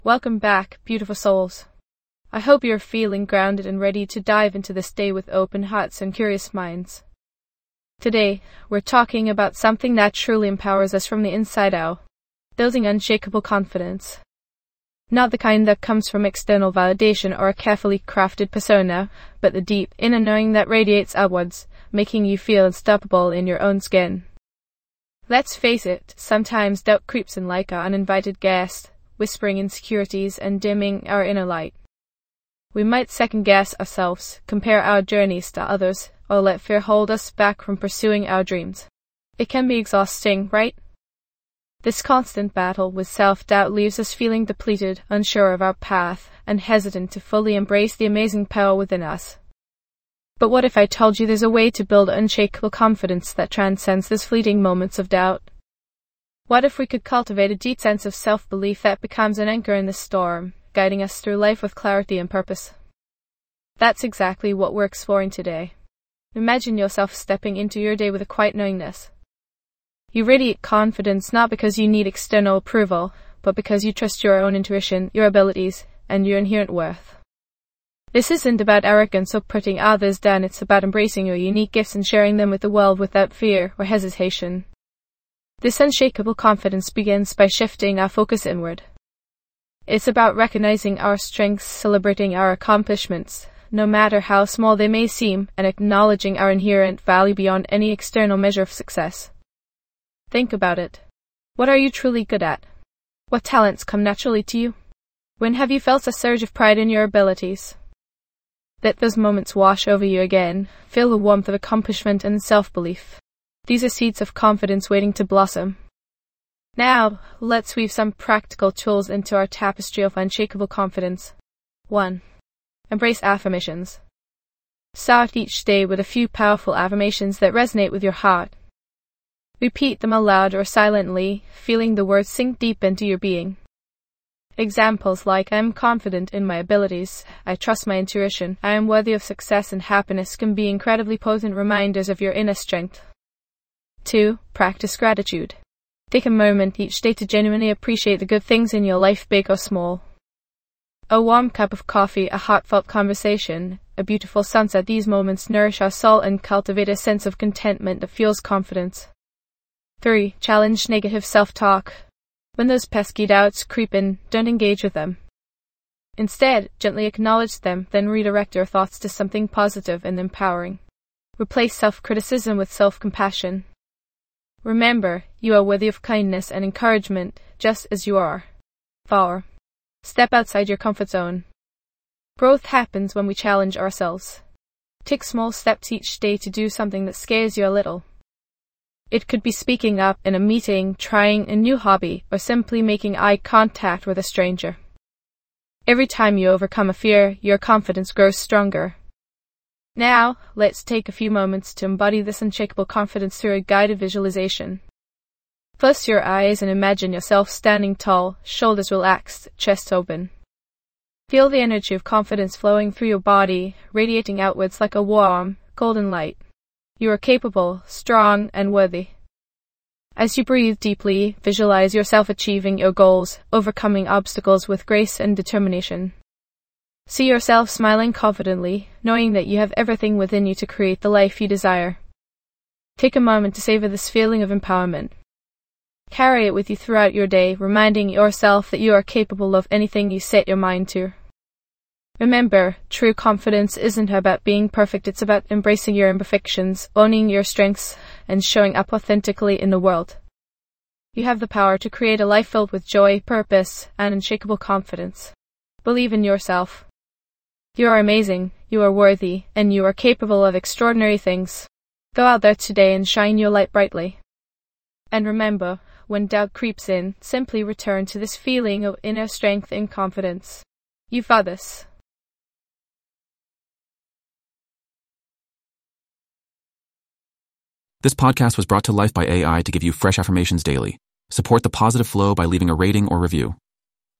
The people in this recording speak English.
Welcome back, beautiful souls. I hope you're feeling grounded and ready to dive into this day with open hearts and curious minds. Today, we're talking about something that truly empowers us from the inside out, building unshakable confidence. Not the kind that comes from external validation or a carefully crafted persona, but the deep inner knowing that radiates outwards, making you feel unstoppable in your own skin. Let's face it, sometimes doubt creeps in like an uninvited guest, whispering insecurities and dimming our inner light. We might second-guess ourselves, compare our journeys to others, or let fear hold us back from pursuing our dreams. It can be exhausting, right? This constant battle with self-doubt leaves us feeling depleted, unsure of our path, and hesitant to fully embrace the amazing power within us. But what if I told you there's a way to build unshakable confidence that transcends these fleeting moments of doubt? What if we could cultivate a deep sense of self-belief that becomes an anchor in the storm, guiding us through life with clarity and purpose? That's exactly what we're exploring today. Imagine yourself stepping into your day with a quiet knowingness. You radiate confidence not because you need external approval, but because you trust your own intuition, your abilities, and your inherent worth. This isn't about arrogance or putting others down, it's about embracing your unique gifts and sharing them with the world without fear or hesitation. This unshakable confidence begins by shifting our focus inward. It's about recognizing our strengths, celebrating our accomplishments, no matter how small they may seem, and acknowledging our inherent value beyond any external measure of success. Think about it. What are you truly good at? What talents come naturally to you? When have you felt a surge of pride in your abilities? Let those moments wash over you again. Feel the warmth of accomplishment and self-belief. These are seeds of confidence waiting to blossom. Now, let's weave some practical tools into our tapestry of unshakable confidence. 1. Embrace affirmations. Start each day with a few powerful affirmations that resonate with your heart. Repeat them aloud or silently, feeling the words sink deep into your being. Examples like, I am confident in my abilities, I trust my intuition, I am worthy of success and happiness can be incredibly potent reminders of your inner strength. 2. Practice gratitude. Take a moment each day to genuinely appreciate the good things in your life, big or small. A warm cup of coffee, a heartfelt conversation, a beautiful sunset. These moments nourish our soul and cultivate a sense of contentment that fuels confidence. 3. Challenge negative self-talk. When those pesky doubts creep in, don't engage with them. Instead, gently acknowledge them, then redirect your thoughts to something positive and empowering. Replace self-criticism with self-compassion. Remember, you are worthy of kindness and encouragement, just as you are. 4. Step outside your comfort zone. Growth happens when we challenge ourselves. Take small steps each day to do something that scares you a little. It could be speaking up in a meeting, trying a new hobby, or simply making eye contact with a stranger. Every time you overcome a fear, your confidence grows stronger. Now, let's take a few moments to embody this unshakable confidence through a guided visualization. Close your eyes and imagine yourself standing tall, shoulders relaxed, chest open. Feel the energy of confidence flowing through your body, radiating outwards like a warm, golden light. You are capable, strong, and worthy. As you breathe deeply, visualize yourself achieving your goals, overcoming obstacles with grace and determination. See yourself smiling confidently, knowing that you have everything within you to create the life you desire. Take a moment to savor this feeling of empowerment. Carry it with you throughout your day, reminding yourself that you are capable of anything you set your mind to. Remember, true confidence isn't about being perfect, it's about embracing your imperfections, owning your strengths, and showing up authentically in the world. You have the power to create a life filled with joy, purpose, and unshakable confidence. Believe in yourself. You are amazing, you are worthy, and you are capable of extraordinary things. Go out there today and shine your light brightly. And remember, when doubt creeps in, simply return to this feeling of inner strength and confidence. You've got this. This podcast was brought to life by AI to give you fresh affirmations daily. Support the positive flow by leaving a rating or review.